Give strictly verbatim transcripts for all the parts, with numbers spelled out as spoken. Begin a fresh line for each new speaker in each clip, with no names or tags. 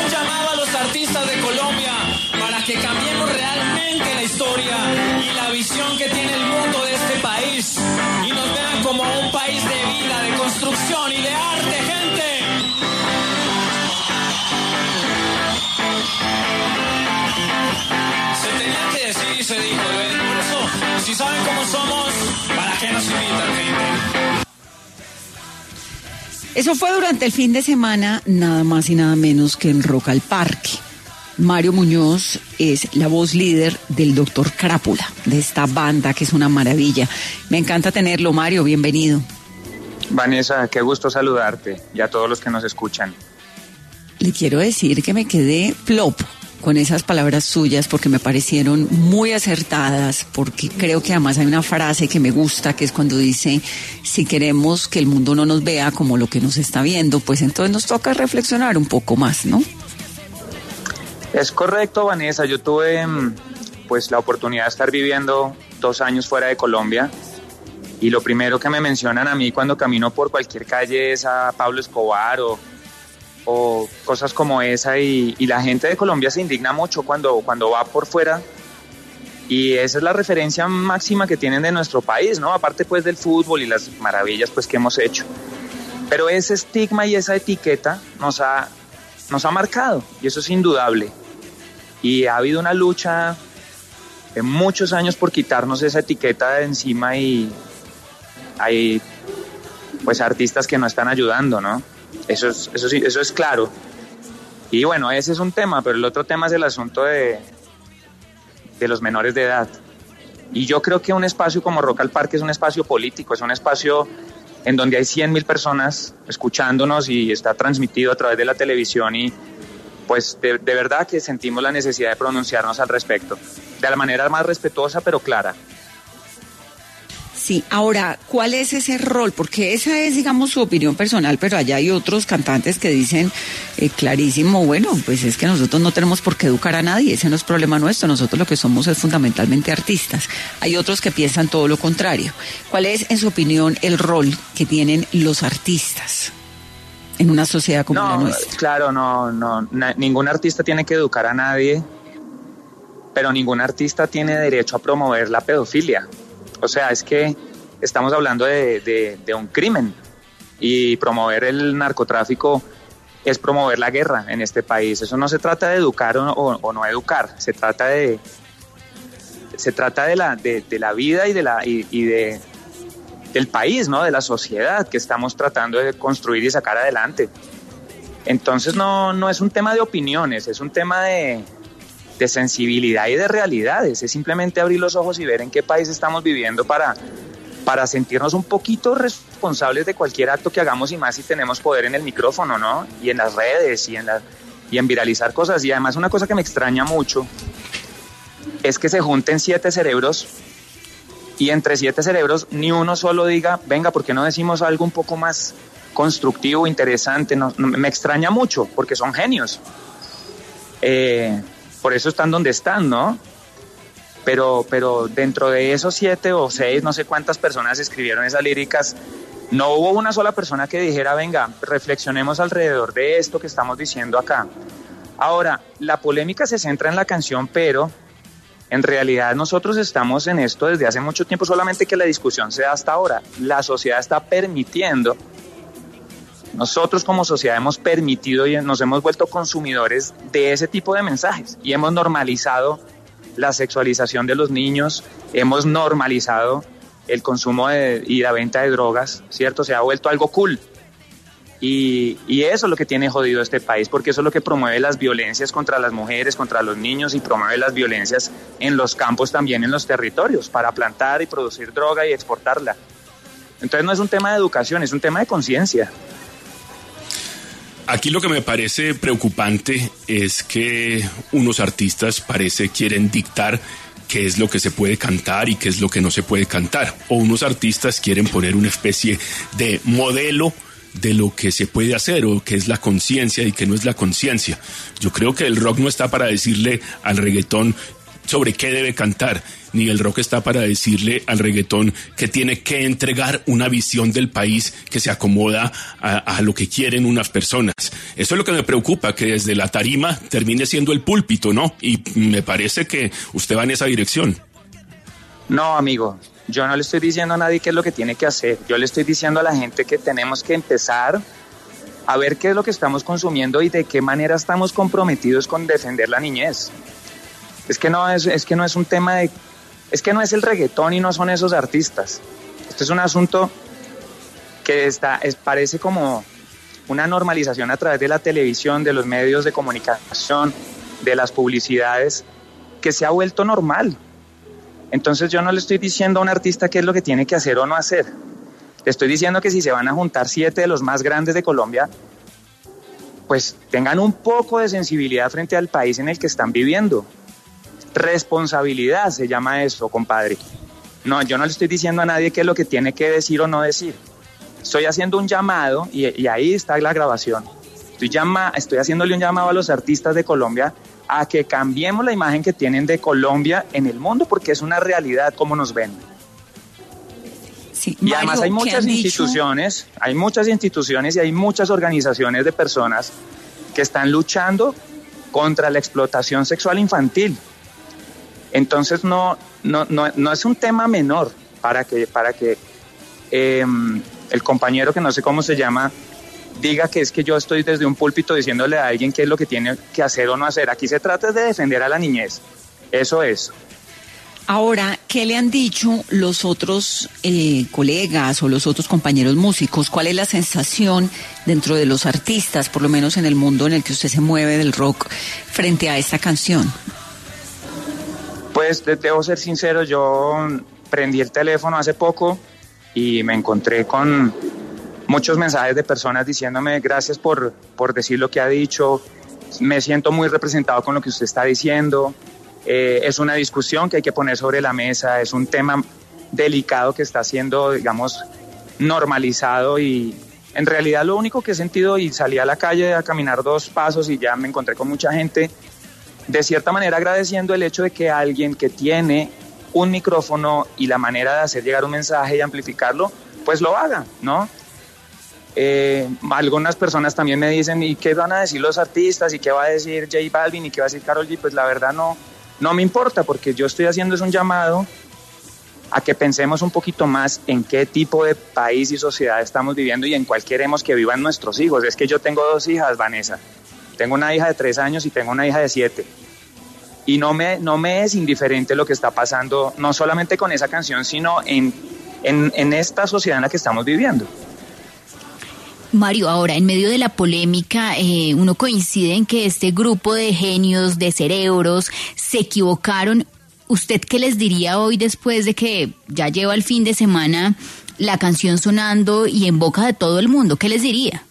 un llamado a los artistas de Colombia para que cambiemos realmente la historia y la visión que tiene el mundo de este país y nos vean como un país de vida, de construcción y de arte, gente. Se tenía que decir y se dijo, ¿ven? Por eso, si saben cómo somos, ¿para qué nos invitan, gente?
Eso fue durante el fin de semana, nada más y nada menos que en Rock al Parque. Mario Muñoz es la voz líder del Doctor Crápula, de esta banda que es una maravilla. Me encanta tenerlo, Mario, bienvenido.
Vanessa, qué gusto saludarte y a todos los que nos escuchan.
Le quiero decir que me quedé plop con esas palabras suyas porque me parecieron muy acertadas, porque creo que además hay una frase que me gusta, que es cuando dice, si queremos que el mundo no nos vea como lo que nos está viendo, pues entonces nos toca reflexionar un poco más, ¿no?
Es correcto, Vanessa. Yo tuve pues la oportunidad de estar viviendo dos años fuera de Colombia y lo primero que me mencionan a mí cuando camino por cualquier calle es a Pablo Escobar o o cosas como esa y, y la gente de Colombia se indigna mucho cuando, cuando va por fuera y esa es la referencia máxima que tienen de nuestro país, ¿no? Aparte pues del fútbol y las maravillas pues que hemos hecho, pero ese estigma y esa etiqueta nos ha, nos ha marcado y eso es indudable y ha habido una lucha de muchos años por quitarnos esa etiqueta de encima y hay pues artistas que no están ayudando, ¿no? Eso es, eso sí, eso es claro. Y bueno, ese es un tema, pero el otro tema es el asunto de, de los menores de edad. Y yo creo que un espacio como Rock al Parque es un espacio político, es un espacio en donde hay cien mil personas escuchándonos y está transmitido a través de la televisión y pues de, de verdad que sentimos la necesidad de pronunciarnos al respecto, de la manera más respetuosa pero clara.
Sí, ahora, ¿cuál es ese rol? Porque esa es, digamos, su opinión personal, pero allá hay otros cantantes que dicen eh, clarísimo, bueno, pues es que nosotros no tenemos por qué educar a nadie, ese no es problema nuestro, nosotros lo que somos es fundamentalmente artistas. Hay otros que piensan todo lo contrario. ¿Cuál es, en su opinión, el rol que tienen los artistas en una sociedad como
no,
la nuestra?
Claro, no, no, na, ningún artista tiene que educar a nadie, pero ningún artista tiene derecho a promover la pedofilia. O sea, es que estamos hablando de, de, de un crimen y promover el narcotráfico es promover la guerra en este país. Eso no se trata de educar o, o, o no educar, se trata de se trata de la de, de la vida y de la y, y de del país, ¿no? De la sociedad que estamos tratando de construir y sacar adelante. Entonces no no es un tema de opiniones, es un tema de de sensibilidad y de realidades, es simplemente abrir los ojos y ver en qué país estamos viviendo para, para sentirnos un poquito responsables de cualquier acto que hagamos y más si tenemos poder en el micrófono, ¿no? Y en las redes y en, la, y en viralizar cosas. Y además una cosa que me extraña mucho es que se junten siete cerebros y entre siete cerebros ni uno solo diga, venga, ¿por qué no decimos algo un poco más constructivo, interesante? No, no, me extraña mucho porque son genios. Eh... Por eso están donde están, ¿no? Pero, pero dentro de esos siete o seis, no sé cuántas personas escribieron esas líricas, no hubo una sola persona que dijera, venga, reflexionemos alrededor de esto que estamos diciendo acá. Ahora, la polémica se centra en la canción, pero en realidad nosotros estamos en esto desde hace mucho tiempo, solamente que la discusión se da hasta ahora. La sociedad está permitiendo. Nosotros como sociedad hemos permitido y nos hemos vuelto consumidores de ese tipo de mensajes y hemos normalizado la sexualización de los niños, hemos normalizado el consumo de, y la venta de drogas, ¿cierto? Se ha vuelto algo cool y, y eso es lo que tiene jodido este país, porque eso es lo que promueve las violencias contra las mujeres, contra los niños y promueve las violencias en los campos también, en los territorios, para plantar y producir droga y exportarla. Entonces no es un tema de educación, es un tema de conciencia.
Aquí lo que me parece preocupante es que unos artistas parece quieren dictar qué es lo que se puede cantar y qué es lo que no se puede cantar. O unos artistas quieren poner una especie de modelo de lo que se puede hacer o qué es la conciencia y qué no es la conciencia. Yo creo que el rock no está para decirle al reggaetón sobre qué debe cantar, ni el rock está para decirle al reggaetón que tiene que entregar una visión del país que se acomoda a, a lo que quieren unas personas. Eso es lo que me preocupa, que desde la tarima termine siendo el púlpito, ¿no? Y me parece que usted va en esa dirección.
No, amigo, yo no le estoy diciendo a nadie qué es lo que tiene que hacer. Yo le estoy diciendo a la gente que tenemos que empezar a ver qué es lo que estamos consumiendo y de qué manera estamos comprometidos con defender la niñez. Es que no es, es que no es un tema de... Es que no es el reggaetón y no son esos artistas. Esto es un asunto que está, es, parece como una normalización a través de la televisión, de los medios de comunicación, de las publicidades, que se ha vuelto normal. Entonces yo no le estoy diciendo a un artista qué es lo que tiene que hacer o no hacer. Le estoy diciendo que si se van a juntar siete de los más grandes de Colombia, pues tengan un poco de sensibilidad frente al país en el que están viviendo. Responsabilidad se llama eso, compadre. No, yo no le estoy diciendo a nadie qué es lo que tiene que decir o no decir. Estoy haciendo un llamado, y, y ahí está la grabación. Estoy, llama, estoy haciéndole un llamado a los artistas de Colombia a que cambiemos la imagen que tienen de Colombia en el mundo, porque es una realidad como nos ven.
Sí,
y
Mario,
además hay muchas instituciones, dicho? hay muchas instituciones y hay muchas organizaciones de personas que están luchando contra la explotación sexual infantil. Entonces no, no, no, no es un tema menor para que, para que eh, el compañero que no sé cómo se llama diga que es que yo estoy desde un púlpito diciéndole a alguien qué es lo que tiene que hacer o no hacer. Aquí se trata de defender a la niñez. Eso es.
Ahora, ¿qué le han dicho los otros eh, colegas o los otros compañeros músicos? ¿Cuál es la sensación dentro de los artistas, por lo menos en el mundo en el que usted se mueve del rock, frente a esta canción?
Pues debo ser sincero, yo prendí el teléfono hace poco y me encontré con muchos mensajes de personas diciéndome gracias por, por decir lo que ha dicho, me siento muy representado con lo que usted está diciendo. Eh, es una discusión que hay que poner sobre la mesa, es un tema delicado que está siendo, digamos, normalizado y en realidad lo único que he sentido, y salí a la calle a caminar dos pasos y ya me encontré con mucha gente, de cierta manera agradeciendo el hecho de que alguien que tiene un micrófono y la manera de hacer llegar un mensaje y amplificarlo, pues lo haga, ¿no? Eh, algunas personas también me dicen, ¿y qué van a decir los artistas? ¿Y qué va a decir J Balvin? ¿Y qué va a decir Karol G? Pues la verdad no... No me importa, porque yo estoy haciendo es un llamado a que pensemos un poquito más en qué tipo de país y sociedad estamos viviendo y en cuál queremos que vivan nuestros hijos. Es que yo tengo dos hijas, Vanessa. Tengo una hija de tres años y tengo una hija de siete. Y no me, no me es indiferente lo que está pasando, no solamente con esa canción, sino en, en, en esta sociedad en la que estamos viviendo.
Mario, ahora, en medio de la polémica, eh, uno coincide en que este grupo de genios, de cerebros, se equivocaron. ¿Usted qué les diría hoy después de que ya lleva el fin de semana la canción sonando y en boca de todo el mundo? ¿Qué les diría?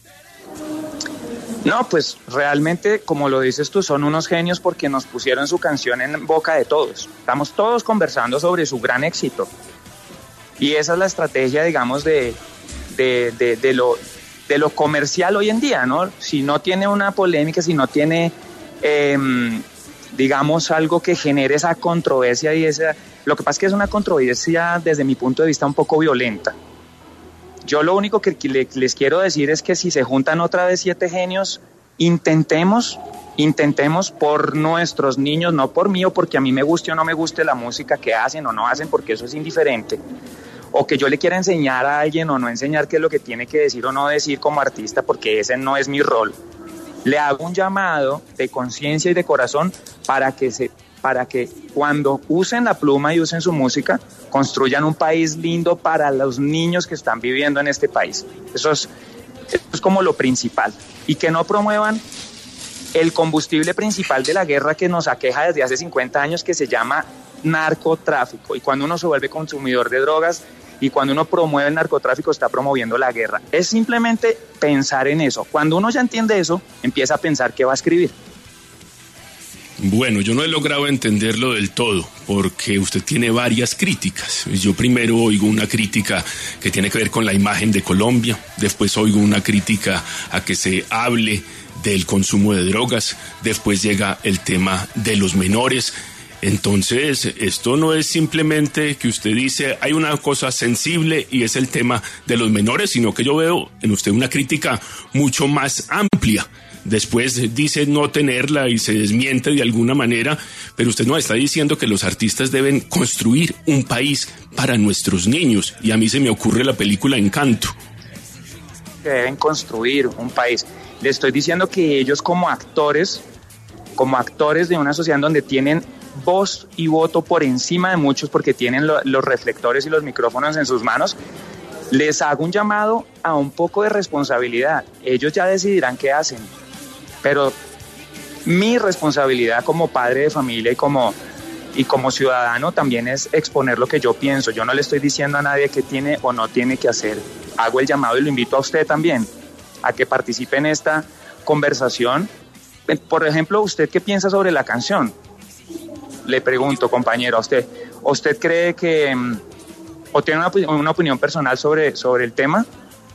No, pues realmente, como lo dices tú, son unos genios porque nos pusieron su canción en boca de todos. Estamos todos conversando sobre su gran éxito. Y esa es la estrategia, digamos, de... De, de, de, lo, de lo comercial hoy en día, ¿no? Si no tiene una polémica, si no tiene, eh, digamos, algo que genere esa controversia y esa... Lo que pasa es que es una controversia desde mi punto de vista un poco violenta. Yo lo único que les quiero decir es que si se juntan otra vez siete genios, intentemos, intentemos por nuestros niños, no por mí o porque a mí me guste o no me guste la música que hacen o no hacen, porque eso es indiferente. O que yo le quiera enseñar a alguien o no enseñar qué es lo que tiene que decir o no decir como artista, porque ese no es mi rol. Le hago un llamado de conciencia y de corazón para que, se, para que cuando usen la pluma y usen su música, construyan un país lindo para los niños que están viviendo en este país. Eso es, eso es como lo principal. Y que no promuevan el combustible principal de la guerra que nos aqueja desde hace cincuenta años, que se llama narcotráfico. Y cuando uno se vuelve consumidor de drogas y cuando uno promueve el narcotráfico, está promoviendo la guerra. Es simplemente pensar en eso. Cuando uno ya entiende eso, empieza a pensar qué va a escribir.
Bueno, yo no he logrado entenderlo del todo, porque usted tiene varias críticas. Yo primero oigo una crítica que tiene que ver con la imagen de Colombia, después oigo una crítica a que se hable del consumo de drogas, después llega el tema de los menores. Entonces, esto no es simplemente que usted dice, hay una cosa sensible y es el tema de los menores, sino que yo veo en usted una crítica mucho más amplia. Después dice no tenerla y se desmiente de alguna manera, pero usted nos está diciendo que los artistas deben construir un país para nuestros niños, y a mí se me ocurre la película Encanto.
Que deben construir un país. Le estoy diciendo que ellos como actores, como actores de una sociedad donde tienen voz y voto por encima de muchos porque tienen lo, los reflectores y los micrófonos en sus manos, les hago un llamado a un poco de responsabilidad. Ellos ya decidirán qué hacen, pero mi responsabilidad como padre de familia y como, y como ciudadano también es exponer lo que yo pienso. Yo no le estoy diciendo a nadie qué tiene o no tiene que hacer. Hago el llamado y lo invito a usted también a que participe en esta conversación. Por ejemplo, ¿usted qué piensa sobre la canción? Le pregunto, compañero, a usted, ¿usted cree que o tiene una, una opinión personal sobre, sobre el tema?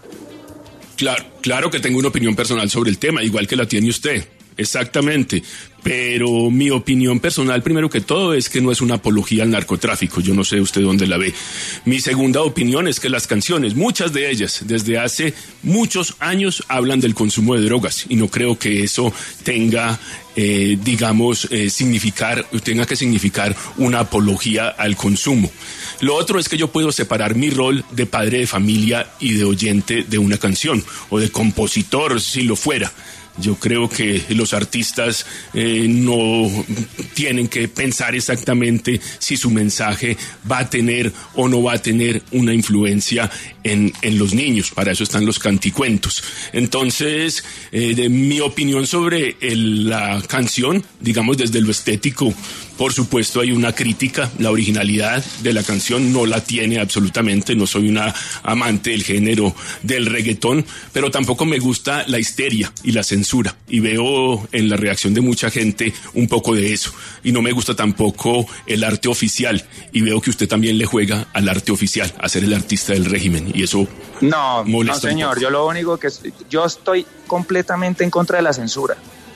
Claro, claro que tengo una opinión personal sobre el tema, igual que la tiene usted, exactamente. Pero mi opinión personal, primero que todo, es que no es una apología al narcotráfico. Yo no sé usted dónde la ve. Mi segunda opinión es que las canciones, muchas de ellas, desde hace muchos años, hablan del consumo de drogas. Y no creo que eso tenga, eh, digamos, eh, significar, tenga que significar una apología al consumo. Lo otro es que yo puedo separar mi rol de padre de familia y de oyente de una canción, o de compositor, si lo fuera. Yo creo que los artistas eh, no tienen que pensar exactamente si su mensaje va a tener o no va a tener una influencia en, en los niños. Para eso están los canticuentos. Entonces, eh, de mi opinión sobre el, la canción, digamos desde lo estético, por supuesto hay una crítica. La originalidad de la canción no la tiene absolutamente. No soy una amante del género del reggaetón, pero tampoco me gusta la histeria y la censura. Y veo en la reacción de mucha gente un poco de eso. Y no me gusta tampoco el arte oficial. Y veo que usted también le juega al arte oficial, a ser el artista del régimen. Y eso
no,
molesta
no, señor. Yo lo único que yo estoy completamente en contra de la censura.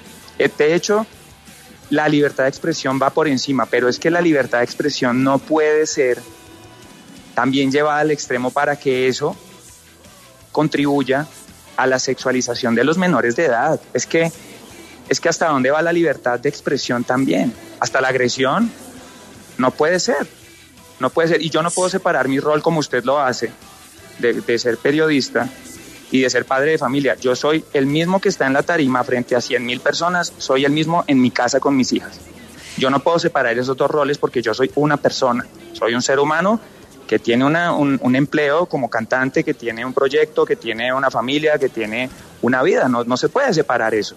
De hecho, la libertad de expresión va por encima, pero es que la libertad de expresión no puede ser también llevada al extremo para que eso contribuya a la sexualización de los menores de edad. Es que, es que hasta dónde va la libertad de expresión también. Hasta la agresión no puede ser. No puede ser. Y yo no puedo separar mi rol como usted lo hace, de, de ser periodista y de ser padre de familia. Yo soy el mismo que está en la tarima frente a cien mil personas, soy el mismo en mi casa con mis hijas. Yo no puedo separar esos dos roles porque yo soy una persona, soy un ser humano que tiene una, un, un empleo como cantante, que tiene un proyecto, que tiene una familia, que tiene una vida. No, no se puede separar eso.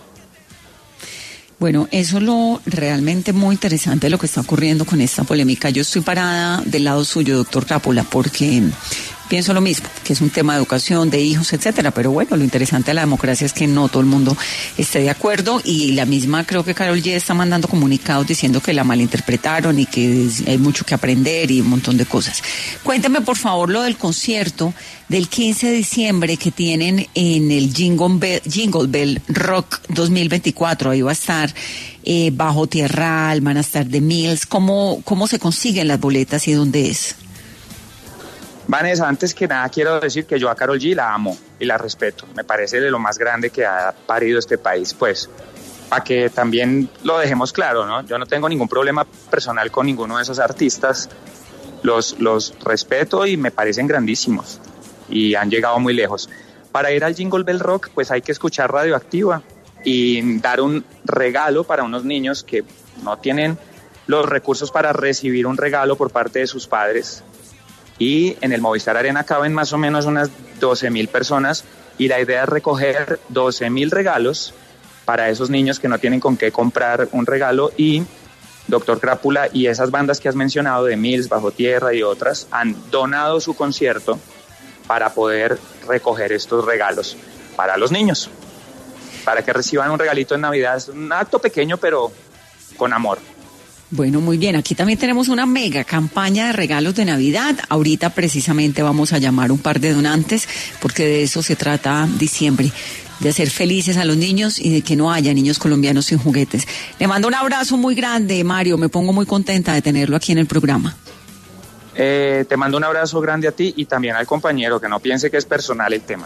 Bueno, eso es lo realmente muy interesante de lo que está ocurriendo con esta polémica. Yo estoy parada del lado suyo, doctor Crápula, porque pienso lo mismo, que es un tema de educación, de hijos, etcétera. Pero bueno, lo interesante de la democracia es que no todo el mundo esté de acuerdo, y la misma, creo que Karol G está mandando comunicados diciendo que la malinterpretaron y que hay mucho que aprender y un montón de cosas. Cuéntame, por favor, lo del concierto del quince de diciembre que tienen en el Jingle Bell, Jingle Bell Rock dos mil veinticuatro. Ahí va a estar eh, Bajo Tierral, van a estar The Mills. ¿Cómo, cómo se consiguen las boletas y dónde es?
Vanessa, antes que nada quiero decir que yo a Karol G la amo y la respeto. Me parece de lo más grande que ha parido este país, pues, para que también lo dejemos claro, ¿no? Yo no tengo ningún problema personal con ninguno de esos artistas. Los, los respeto y me parecen grandísimos y han llegado muy lejos. Para ir al Jingle Bell Rock, pues hay que escuchar Radioactiva y dar un regalo para unos niños que no tienen los recursos para recibir un regalo por parte de sus padres. Y en el Movistar Arena caben más o menos unas doce mil personas y la idea es recoger doce mil regalos para esos niños que no tienen con qué comprar un regalo. Y doctor Crápula y esas bandas que has mencionado, de Mills, Bajo Tierra y otras, han donado su concierto para poder recoger estos regalos para los niños, para que reciban un regalito en Navidad. Es un acto pequeño pero con amor.
Bueno, muy bien. Aquí también tenemos una mega campaña de regalos de Navidad. Ahorita precisamente vamos a llamar un par de donantes porque de eso se trata diciembre. de hacer felices a los niños y de que no haya niños colombianos sin juguetes. Le mando un abrazo muy grande, Mario, me pongo muy contenta de tenerlo aquí en el programa.
Eh, te mando un abrazo grande a ti y también al compañero, que no piense que es personal el tema.